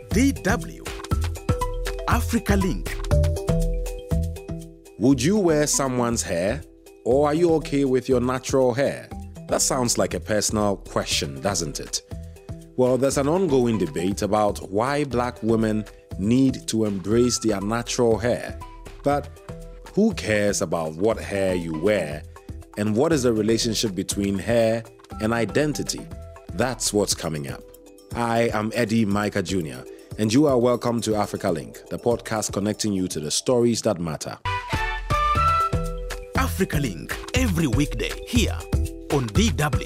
DW Africa Link. Would you wear someone's hair, or are you okay with your natural hair? That sounds like a personal question, doesn't it? Well, there's an ongoing debate about why black women need to embrace their natural hair. But who cares about what hair you wear, and what is the relationship between hair and identity? That's what's coming up. I am Eddie Micah Jr., and you are welcome to Africa Link, the podcast connecting you to the stories that matter. Africa Link, every weekday here on DW.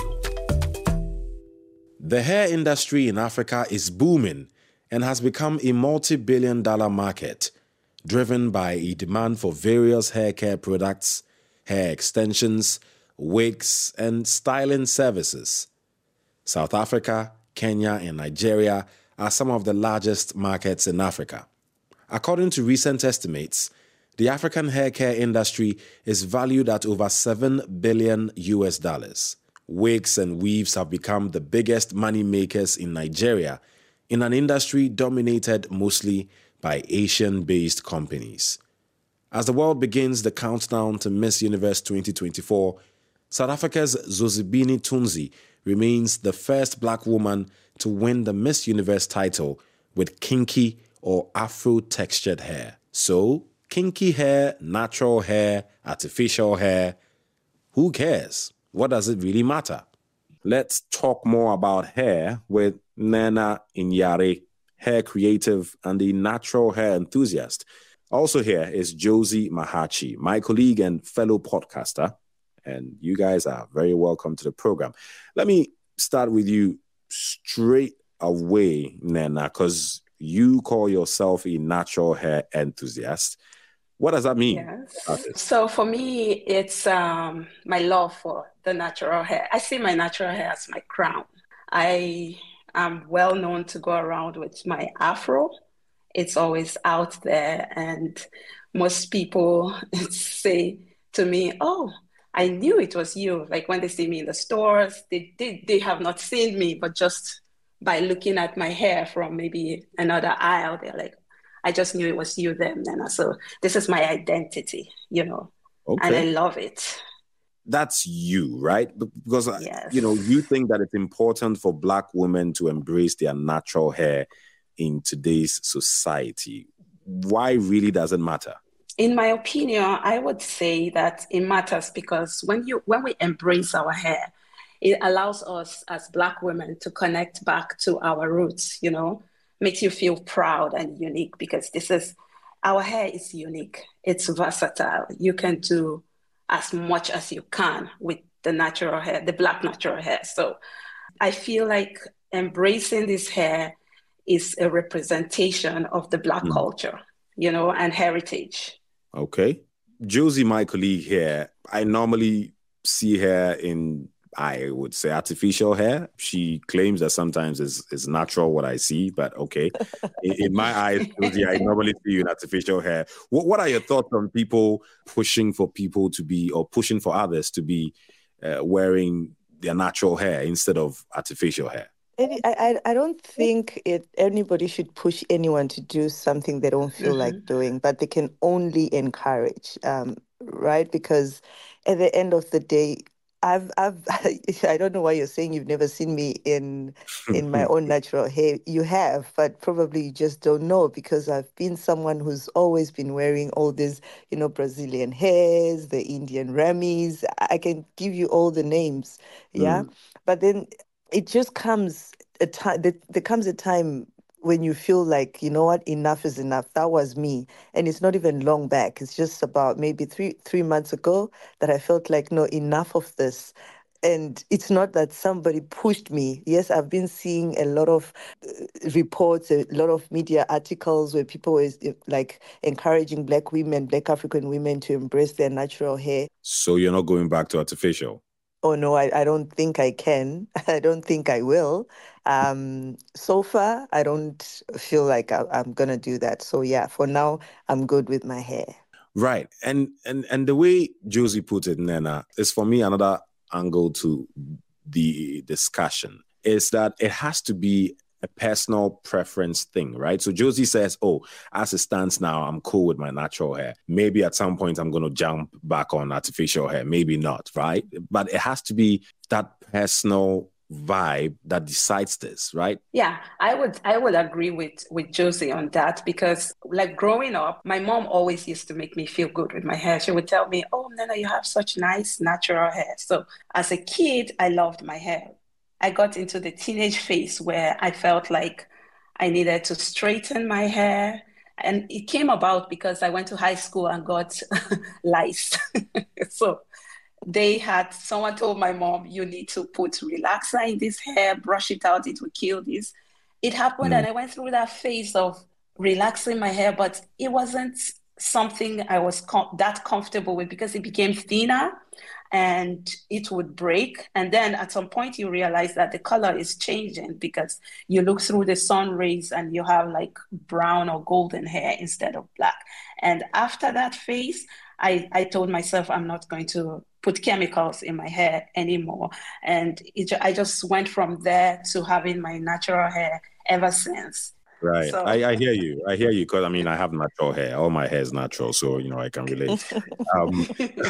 The hair industry in Africa is booming and has become a multi-billion-dollar market, driven by a demand for various hair care products, hair extensions, wigs, and styling services. South Africa, Kenya, and Nigeria are some of the largest markets in Africa. According to recent estimates, the African hair care industry is valued at over $7 billion. Wigs and weaves have become the biggest money makers in Nigeria, in an industry dominated mostly by Asian-based companies. As the world begins the countdown to Miss Universe 2024, South Africa's Zozibini Tunzi remains the first black woman to win the Miss Universe title with kinky or Afro-textured hair. So, kinky hair, natural hair, artificial hair, who cares? What does it really matter? Let's talk more about hair with Nana Inyare, hair creative and a natural hair enthusiast. Also here is Josie Mahachi, my colleague and fellow podcaster, and you guys are very welcome to the program. Let me start with you straight away, Nana, because you call yourself a natural hair enthusiast. What does that mean? Yes. So for me, it's my love for the natural hair. I see my natural hair as my crown. I am well known to go around with my afro. It's always out there, and most people say to me, "Oh, I knew it was you." Like when they see me in the stores, they have not seen me, but just by looking at my hair from maybe another aisle, they're like, I just knew it was you then, Nana. So this is my identity, and I love it. That's you, right? Because, yes. You think that it's important for black women to embrace their natural hair in today's society. Why really does it matter? In my opinion, I would say that it matters because when we embrace our hair, it allows us as black women to connect back to our roots, makes you feel proud and unique because our hair is unique. It's versatile. You can do as much as you can with the natural hair, the black natural hair. So I feel like embracing this hair is a representation of the black culture, and heritage. Okay. Josie, my colleague here, I normally see her in, I would say, artificial hair. She claims that sometimes is natural what I see, but okay. In my eyes, Josie, I normally see you in artificial hair. What are your thoughts on people pushing for people to be, or pushing for others to be wearing their natural hair instead of artificial hair? I don't think anybody should push anyone to do something they don't feel like doing, but they can only encourage, right? Because at the end of the day, I don't know why you're saying you've never seen me in my own natural hair. You have, but probably you just don't know because I've been someone who's always been wearing all these, Brazilian hairs, the Indian Ramis. I can give you all the names, yeah. But then it just comes a time. There comes a time when you feel like, you know what, enough is enough. That was me. And it's not even long back. It's just about maybe three months ago that I felt like, no, enough of this. And it's not that somebody pushed me. Yes, I've been seeing a lot of reports, a lot of media articles where people is like encouraging Black African women to embrace their natural hair. So you're not going back to artificial? Oh, no, I don't think I can. I don't think I will. So far, I don't feel like I'm going to do that. So, yeah, for now, I'm good with my hair. Right. And the way Josie put it, Nana, is for me another angle to the discussion is that it has to be a personal preference thing, right? So Josie says, oh, as it stands now, I'm cool with my natural hair. Maybe at some point I'm going to jump back on artificial hair. Maybe not, right? But it has to be that personal vibe that decides this, right? Yeah, I would agree with Josie on that because like growing up, my mom always used to make me feel good with my hair. She would tell me, "Oh, Nana, you have such nice natural hair." So as a kid, I loved my hair. I got into the teenage phase where I felt like I needed to straighten my hair. And it came about because I went to high school and got lice. So they had someone told my mom, you need to put relaxer in this hair, brush it out, it will kill this. It happened, Mm, and I went through that phase of relaxing my hair, but it wasn't something I was that comfortable with because it became thinner and it would break. And then at some point, you realize that the color is changing because you look through the sun rays and you have like brown or golden hair instead of black. And after that phase, I told myself I'm not going to put chemicals in my hair anymore. And I just went from there to having my natural hair ever since. right. So, I hear you. I hear you because I mean, I have natural hair. All my hair is natural. So, I can relate. Um,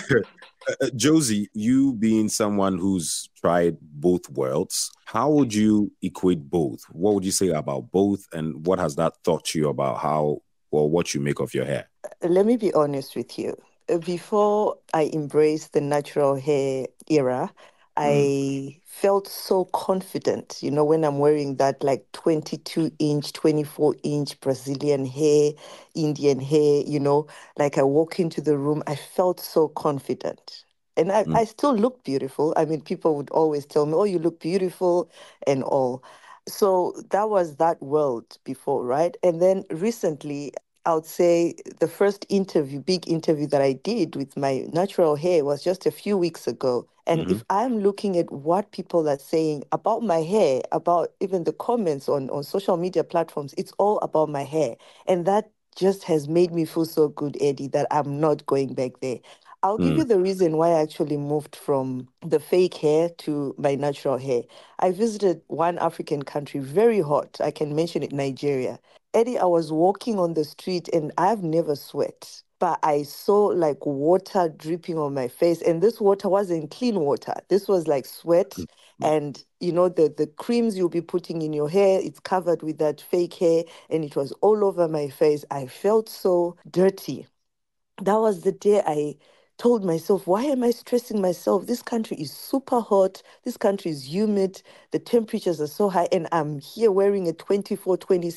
Josie, you being someone who's tried both worlds, how would you equate both? What would you say about both? And what has that taught you about how or what you make of your hair? Let me be honest with you. Before I embraced the natural hair era, Mm, I felt so confident, when I'm wearing that like 22-inch, 24-inch Brazilian hair, Indian hair, like I walk into the room, I felt so confident. And I, mm, I still look beautiful. I mean, people would always tell me, oh, you look beautiful and all. So that was that world before, right? And then recently, I would say the first interview, big interview that I did with my natural hair was just a few weeks ago. And mhm, if I'm looking at what people are saying about my hair, about even the comments on social media platforms, it's all about my hair. And that just has made me feel so good, Eddie, that I'm not going back there. I'll give mm, you the reason why I actually moved from the fake hair to my natural hair. I visited one African country, very hot. I can mention it, Nigeria. Eddie, I was walking on the street and I've never sweat, but I saw like water dripping on my face. And this water wasn't clean water. This was like sweat. mm, And the creams you'll be putting in your hair, it's covered with that fake hair, and it was all over my face. I felt so dirty. That was the day I told myself, why am I stressing myself? This country is super hot. This country is humid. The temperatures are so high. And I'm here wearing a 24,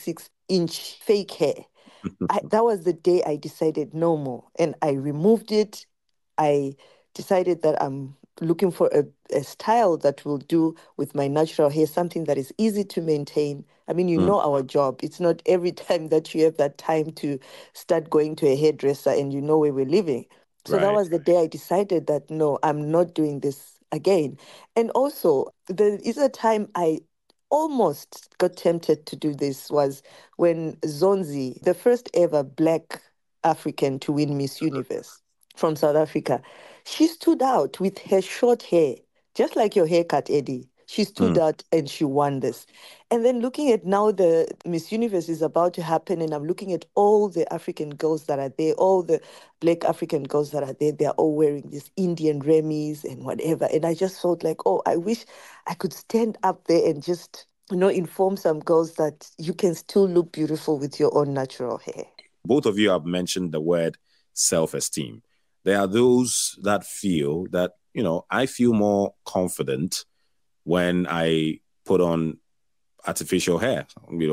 26-inch fake hair. That was the day I decided no more. And I removed it. I decided that I'm looking for a style that will do with my natural hair, something that is easy to maintain. I mean, mm. our job. It's not every time that you have that time to start going to a hairdresser and you know where we're living. So that Right. was the day I decided that no, I'm not doing this again. And also, there is a time I almost got tempted to do this was when Zonzi, the first ever Black African to win Miss Universe from South Africa, she stood out with her short hair, just like your haircut, Eddie. She stood Mm, out and she won this. And then looking at now the Miss Universe is about to happen, and I'm looking at all the African girls that are there, all the Black African girls that are there, they're all wearing these Indian Remis and whatever. And I just felt like, oh, I wish I could stand up there and just, inform some girls that you can still look beautiful with your own natural hair. both of you have mentioned the word self-esteem. There are those that feel that, I feel more confident when I put on artificial hair,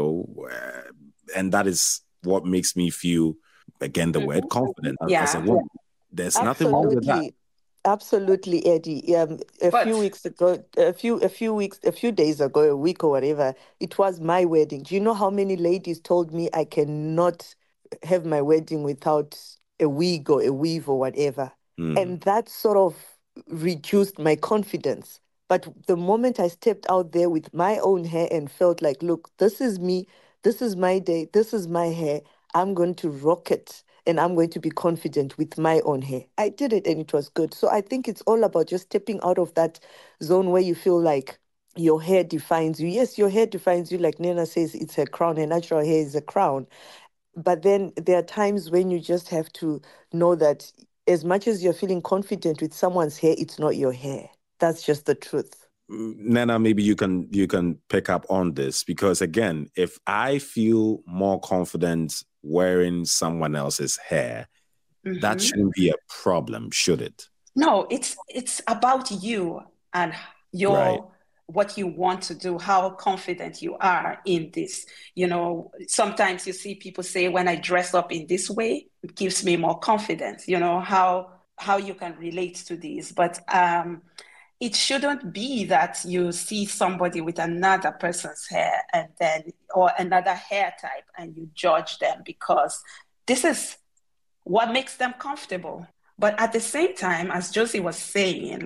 and that is what makes me feel, again, the word mhm. confident as a Yeah. woman. There's nothing wrong with that. Absolutely. Absolutely, Eddie. A few But weeks ago, a few days ago, a week or whatever, it was my wedding. Do you know how many ladies told me I cannot have my wedding without a wig or a weave or whatever? Mm, And that sort of reduced my confidence. But the moment I stepped out there with my own hair and felt like, look, this is me, this is my day, this is my hair, I'm going to rock it and I'm going to be confident with my own hair. I did it and it was good. So I think it's all about just stepping out of that zone where you feel like your hair defines you. Yes, your hair defines you. Like Nena says, it's a crown. Her natural hair is a crown. But then there are times when you just have to know that as much as you're feeling confident with someone's hair, it's not your hair. That's just the truth. Nana, maybe you can pick up on this, because again, if I feel more confident wearing someone else's hair, that shouldn't be a problem, should it? No, it's about you and your Right. what you want to do, how confident you are in this. Sometimes you see people say, when I dress up in this way, it gives me more confidence, how you can relate to these. But it shouldn't be that you see somebody with another person's hair or another hair type, and you judge them because this is what makes them comfortable. But at the same time, as Josie was saying,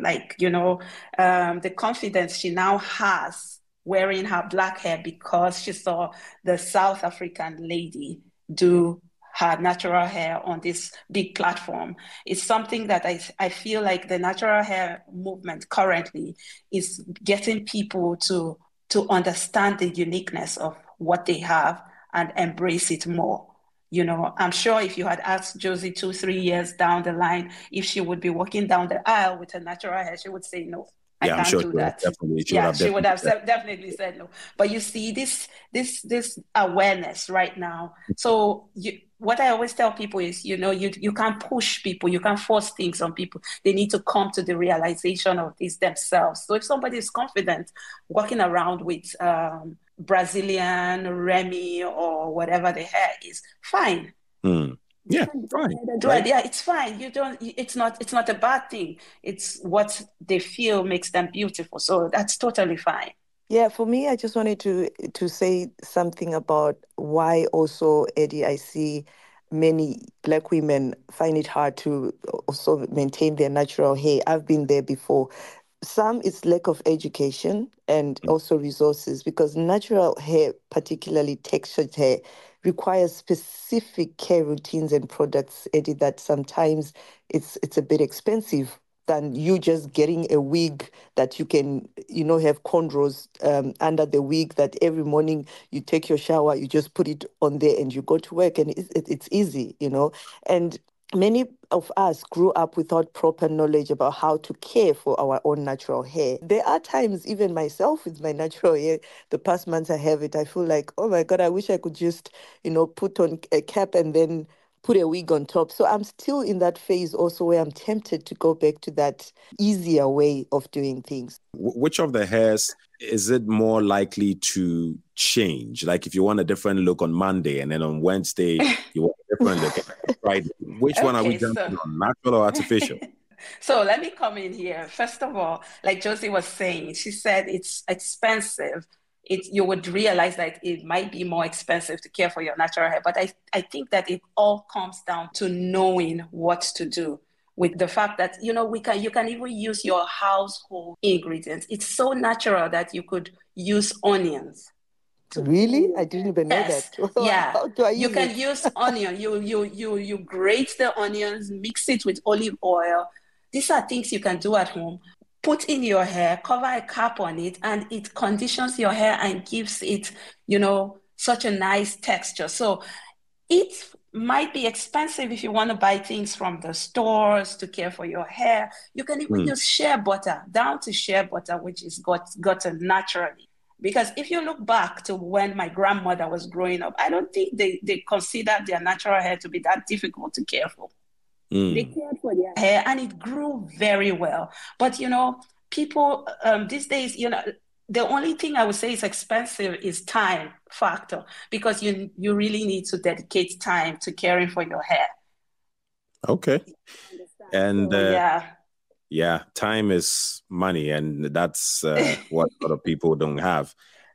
the confidence she now has wearing her black hair because she saw the South African lady do her natural hair on this big platform is something that I feel like the natural hair movement currently is getting people to understand the uniqueness of what they have and embrace it more. I'm sure if you had asked Josie 2-3 years down the line if she would be walking down the aisle with her natural hair, she would say no. I can't do that. She would have definitely said no. But you see this awareness right now. So what I always tell people is, you can't push people, you can't force things on people. They need to come to the realization of this themselves. So if somebody is confident walking around with Brazilian, Remy, or whatever the hair is, fine. Yeah, fine. Right? Yeah, it's fine. It's not a bad thing. It's what they feel makes them beautiful. So that's totally fine. Yeah, for me, I just wanted to say something about why also, Eddie, I see many Black women find it hard to also maintain their natural hair. I've been there before. Some it's lack of education and also resources, because natural hair, particularly textured hair, requires specific care routines and products, Eddie, that sometimes it's a bit expensive than you just getting a wig that you can, have cornrows under the wig that every morning you take your shower, you just put it on there and you go to work, and it's easy, And many of us grew up without proper knowledge about how to care for our own natural hair. There are times, even myself with my natural hair, the past months I have it, I feel like, oh my God, I wish I could just, put on a cap and then put a wig on top. So I'm still in that phase also where I'm tempted to go back to that easier way of doing things. Which of the hairs is it more likely to change? Like if you want a different look on Monday and then on Wednesday you want a different look, right? Which one are we jumping on, natural or artificial? So let me come in here. First of all, like Josie was saying, she said it's expensive. You would realize that it might be more expensive to care for your natural hair. But I think that it all comes down to knowing what to do with the fact that, you can even use your household ingredients. It's so natural that you could use onions. Really? I didn't even know that. Yeah. How do I use You can use onion. You grate the onions, mix it with olive oil. These are things you can do at home. Put in your hair, cover a cap on it, and it conditions your hair and gives it, such a nice texture. So it might be expensive if you want to buy things from the stores to care for your hair. You can even use shea butter, down to shea butter, which is gotten naturally. Because if you look back to when my grandmother was growing up, I don't think they considered their natural hair to be that difficult to care for. They cared for their hair and it grew very well. But, people these days, the only thing I would say is expensive is time factor, because you really need to dedicate time to caring for your hair. Okay. And yeah, time is money, and that's what a lot of people don't have.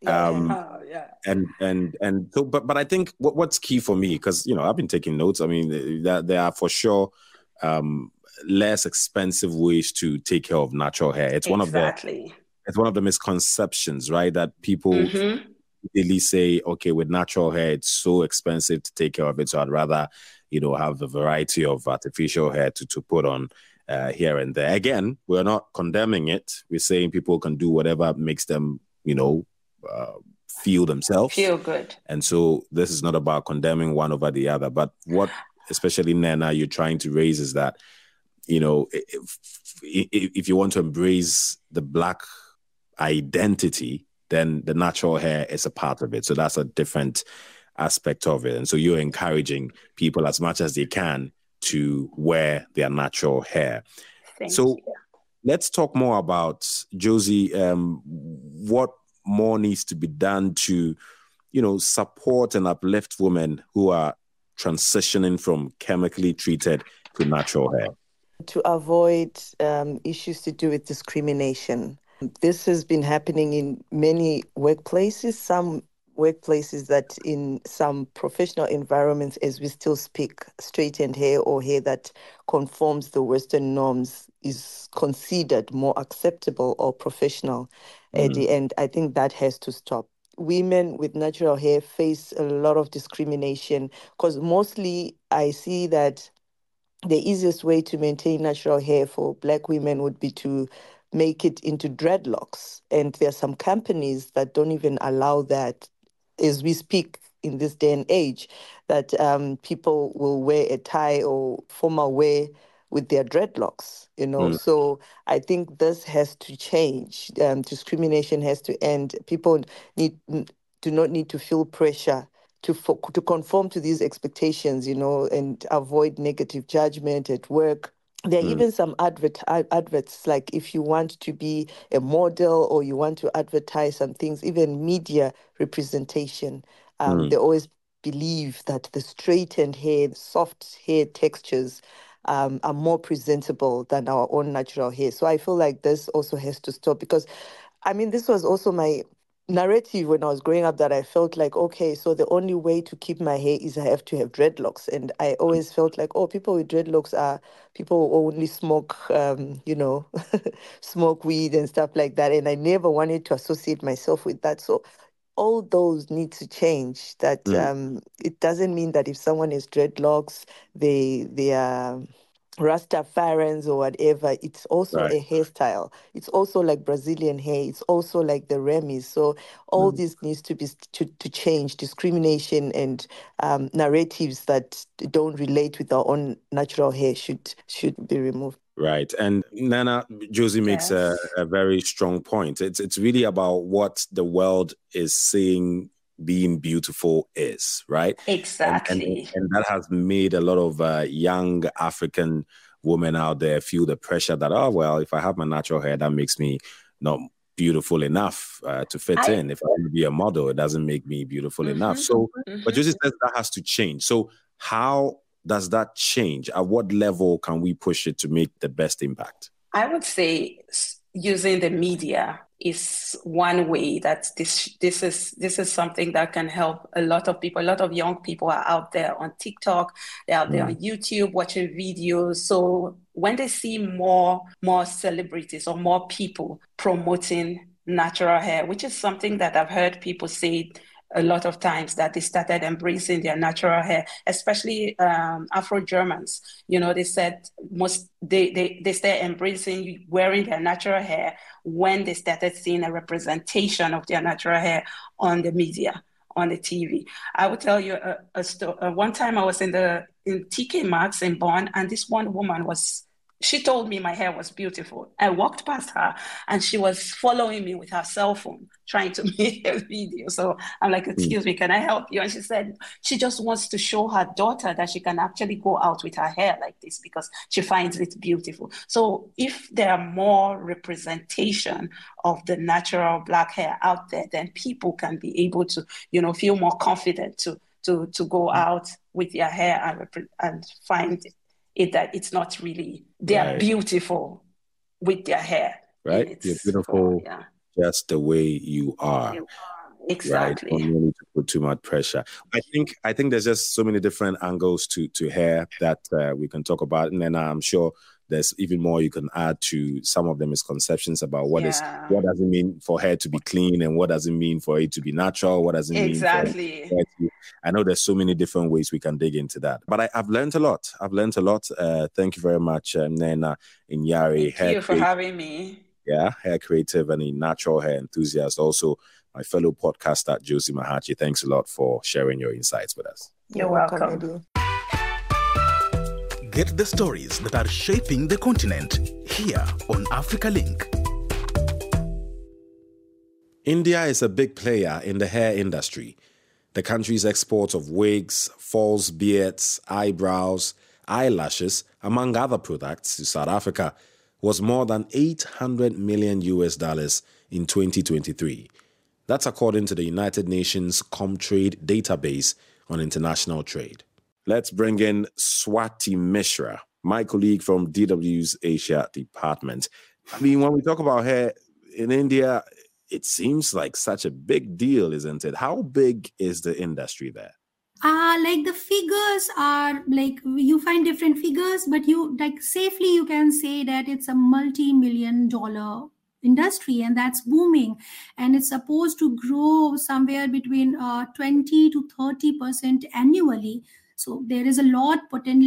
And so, but I think what's key for me, because I've been taking notes. I mean, there are for sure less expensive ways to take care of natural hair. It's one of the misconceptions, right? That people really say, okay, with natural hair, it's so expensive to take care of it, so I'd rather have a variety of artificial hair to put on. here and there. Again, we're not condemning it. We're saying people can do whatever makes them, feel themselves. Feel good. And so this is not about condemning one over the other. But what, especially Nana, you're trying to raise is that, if you want to embrace the Black identity, then the natural hair is a part of it. So that's a different aspect of it. And so you're encouraging people as much as they can to wear their natural hair. Thank you. Let's talk more about, Josie, what more needs to be done to, support and uplift women who are transitioning from chemically treated to natural hair. To avoid issues to do with discrimination. This has been happening in many workplaces, some workplaces that in some professional environments, as we still speak, straightened hair or hair that conforms the Western norms is considered more acceptable or professional at the end. I think that has to stop. Women with natural hair face a lot of discrimination because mostly I see that the easiest way to maintain natural hair for Black women would be to make it into dreadlocks. And there are some companies that don't even allow that as we speak in this day and age, that people will wear a tie or formal wear with their dreadlocks, So I think this has to change. Discrimination has to end. People do not need to feel pressure to conform to these expectations, and avoid negative judgment at work. There are even some adverts, like if you want to be a model or you want to advertise some things, even media representation, they always believe that the straightened hair, soft hair textures are more presentable than our own natural hair. So I feel like this also has to stop because, this was also my narrative when I was growing up, that I felt like, okay, so the only way to keep my hair is I have to have dreadlocks. And I always felt like, people with dreadlocks are people who only smoke, smoke weed and stuff like that. And I never wanted to associate myself with that. So all those need to change. That it doesn't mean that if someone has dreadlocks, they are Rastafarians or whatever. It's also a hairstyle. It's also like Brazilian hair. It's also like the Remis. So all this needs to be to change. Discrimination and narratives that don't relate with our own natural hair should be removed. Right. And Nana, Josie makes a very strong point. It's really about what the world is seeing being beautiful is, right? Exactly. And that has made a lot of young African women out there feel the pressure that, if I have my natural hair, that makes me not beautiful enough to fit in. If I want to be a model, it doesn't make me beautiful enough. So, but Josie says that has to change. So how does that change? At what level can we push it to make the best impact? I would say using the media is one way that this is something that can help a lot of people. A lot of young people are out there on TikTok, they're out there on YouTube watching videos. So when they see more celebrities or more people promoting natural hair, which is something that I've heard people say a lot of times, that they started embracing their natural hair, especially Afro-Germans. They said they started embracing wearing their natural hair when they started seeing a representation of their natural hair on the media, on the TV. I will tell you a story. One time I was in TK Maxx in Bonn, and this one woman she told me my hair was beautiful. I walked past her and she was following me with her cell phone, trying to make a video. So I'm like, excuse me, can I help you? And she said she just wants to show her daughter that she can actually go out with her hair like this because she finds it beautiful. So if there are more representation of the natural Black hair out there, then people can be able to, feel more confident to go out with their hair and find it that it's not really, they are beautiful with their hair. Right. You're beautiful just the way you are. Exactly. Right? Don't need to put too much pressure. I think there's just so many different angles to hair that we can talk about. And then I'm sure there's even more you can add to some of the misconceptions about what does it mean for hair to be clean, and what does it mean for it to be natural, what does it mean for it to, I know there's so many different ways we can dig into that, but I've learned a lot. Thank you very much, Nena Inyari. Thank you for having me. Yeah, hair creative and a natural hair enthusiast. Also, my fellow podcaster, Josie Mahachi. Thanks a lot for sharing your insights with us. You're welcome. Get the stories that are shaping the continent here on Africa Link. India is a big player in the hair industry. The country's export of wigs, false beards, eyebrows, eyelashes, among other products to South Africa was more than $800 million in 2023. That's according to the United Nations Comtrade database on international trade. Let's bring in Swati Mishra, my colleague from DW's Asia department. I mean, when we talk about hair in India, it seems like such a big deal, isn't it? How big is the industry there? Like the figures are like, you find different figures, but you safely you can say that it's a multi-million-dollar industry, and that's booming, and it's supposed to grow somewhere between 20 to 30% annually. So there is much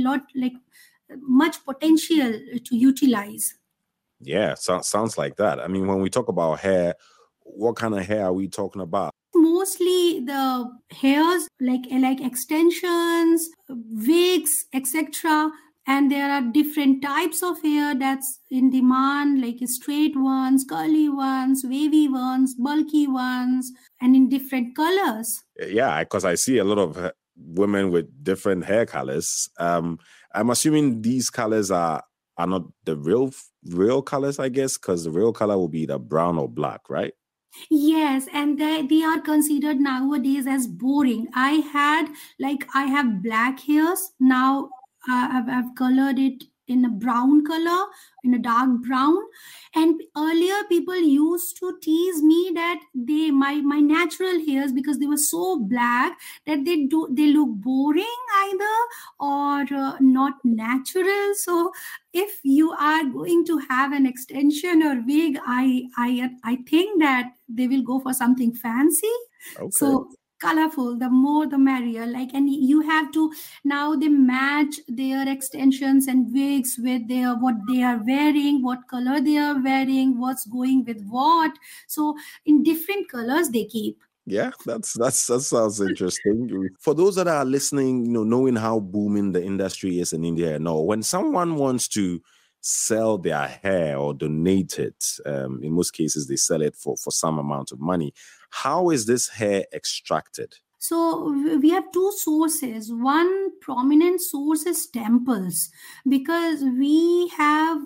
potential to utilize. Yeah, sounds like that. I mean, when we talk about hair, what kind of hair are we talking about? Mostly the hairs like extensions, wigs, etc. And there are different types of hair that's in demand, like straight ones, curly ones, wavy ones, bulky ones, and in different colors. Yeah, because I see a lot of women with different hair colors. I'm assuming these colors are not the real colors, I guess, because the real color will be the brown or black, right? Yes, and they are considered nowadays as boring. I have black hairs. Now I've colored it in a brown color, in a dark brown. And earlier people used to tease me that my natural hairs, because they were so black, that they look boring either or not natural. So if you are going to have an extension or wig, I think that they will go for something fancy. Okay. So colorful, the more the merrier. And you have to, now they match their extensions and wigs with what they are wearing, what color they are wearing, what's going with what. So in different colors they keep. Yeah, that sounds interesting. For those that are listening, knowing how booming the industry is in India, when someone wants to sell their hair or donate it, in most cases they sell it for some amount of money. How is this hair extracted? So we have two sources. One prominent source is temples, because we have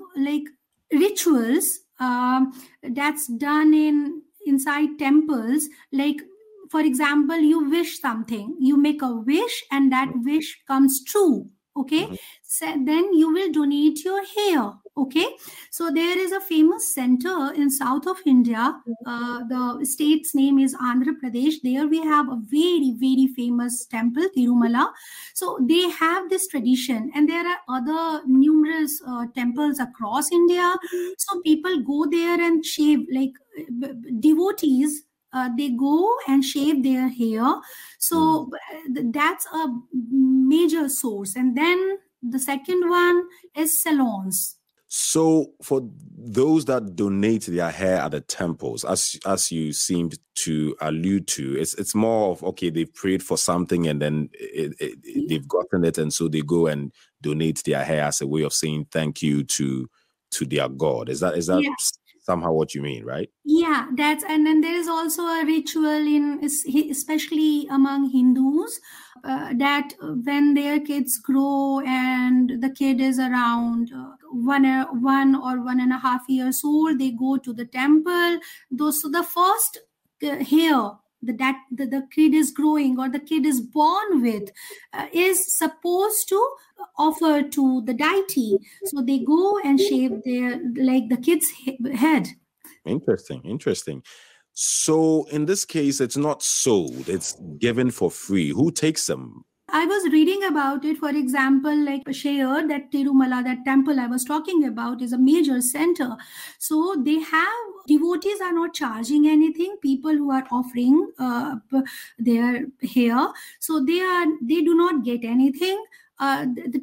rituals that's done inside temples. For example, you wish something, you make a wish, and that wish comes true. Okay, mm-hmm. So then you will donate your hair. Okay, so there is a famous center in south of India. The state's name is Andhra Pradesh. There we have a very, very famous temple, Tirumala. So they have this tradition, and there are other numerous temples across India. So people go there and shave, devotees. They go and shave their hair. So that's a major source. And then the second one is salons. So for those that donate their hair at the temples, as you seemed to allude to, it's more of, okay, they've prayed for something and then they've gotten it, and so they go and donate their hair as a way of saying thank you to their God. Is that yeah. Somehow what you mean, right? Yeah, and then there is also a ritual especially among Hindus, that when their kids grow and the kid is around 1 or 1.5 years old, they go to the temple. So the first hair that the kid is growing or the kid is born with is supposed to offer to the deity. So they go and shave the kid's head. Interesting. So in this case, it's not sold, it's given for free. Who takes them? I was reading about it, for example, like Shayur, that Tirumala, that temple I was talking about, is a major center. So they have, devotees are not charging anything, people who are offering their hair. So they do not get anything. The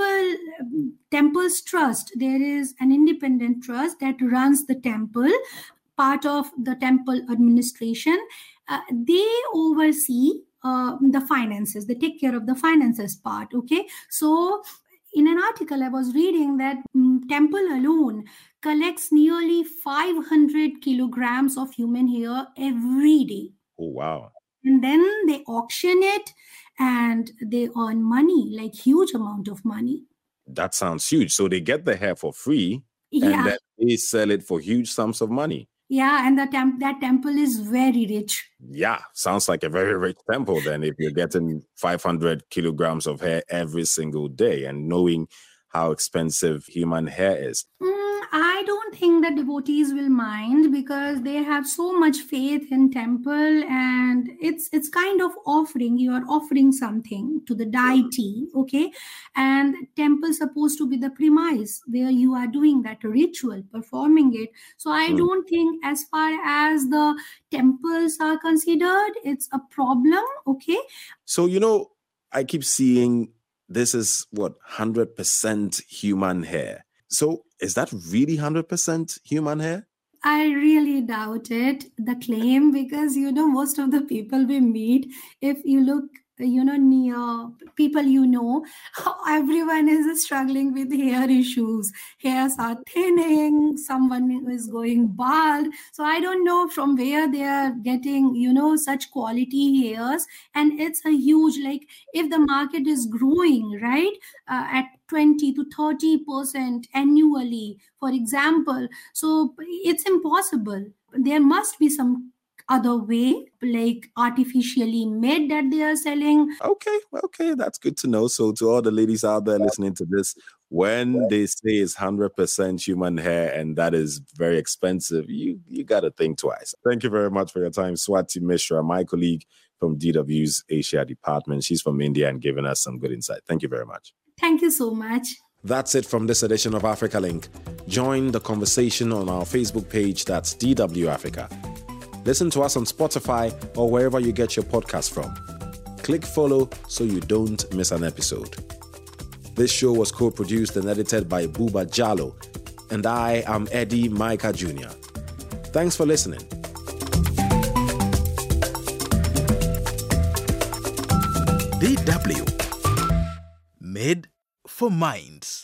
temple's trust, there is an independent trust that runs the temple, part of the temple administration. They oversee the finances, they take care of the finances part. Okay, so in an article I was reading that temple alone collects nearly 500 kilograms of human hair every day. Oh, wow. And then they auction it and they earn money, like huge amount of money. That sounds huge. So they get the hair for free, and then they sell it for huge sums of money. Yeah, and that temple is very rich. Yeah, sounds like a very rich temple then, if you're getting 500 kilograms of hair every single day and knowing how expensive human hair is. I don't think that devotees will mind, because they have so much faith in temple, and it's kind of offering. You are offering something to the deity, okay? And temple supposed to be the premise where you are doing that ritual, performing it. So I don't think, as far as the temples are considered, it's a problem, okay? So, I keep seeing this is 100% human hair. So is that really 100% human hair? I really doubt it, the claim, because, most of the people we meet, if you look, near people, everyone is struggling with hair issues. Hairs are thinning, someone is going bald. So I don't know from where they are getting, such quality hairs. And it's a huge, like, if the market is growing, right, at 20 to 30% annually, for example, so it's impossible. There must be some other way, like artificially made, that they are selling. Okay, that's good to know. So to all the ladies out there listening to this, when they say it's 100% human hair and that is very expensive, you got to think twice. Thank you very much for your time, Swati Mishra, my colleague from DW's Asia department. She's from India and giving us some good insight. Thank you very much. Thank you so much. That's it from this edition of Africa Link. Join the conversation on our Facebook page, that's DW Africa. Listen to us on Spotify or wherever you get your podcast from. Click follow so you don't miss an episode. This show was co-produced and edited by Buba Jallo, and I am Eddie Micah Jr. Thanks for listening. DW, made for minds.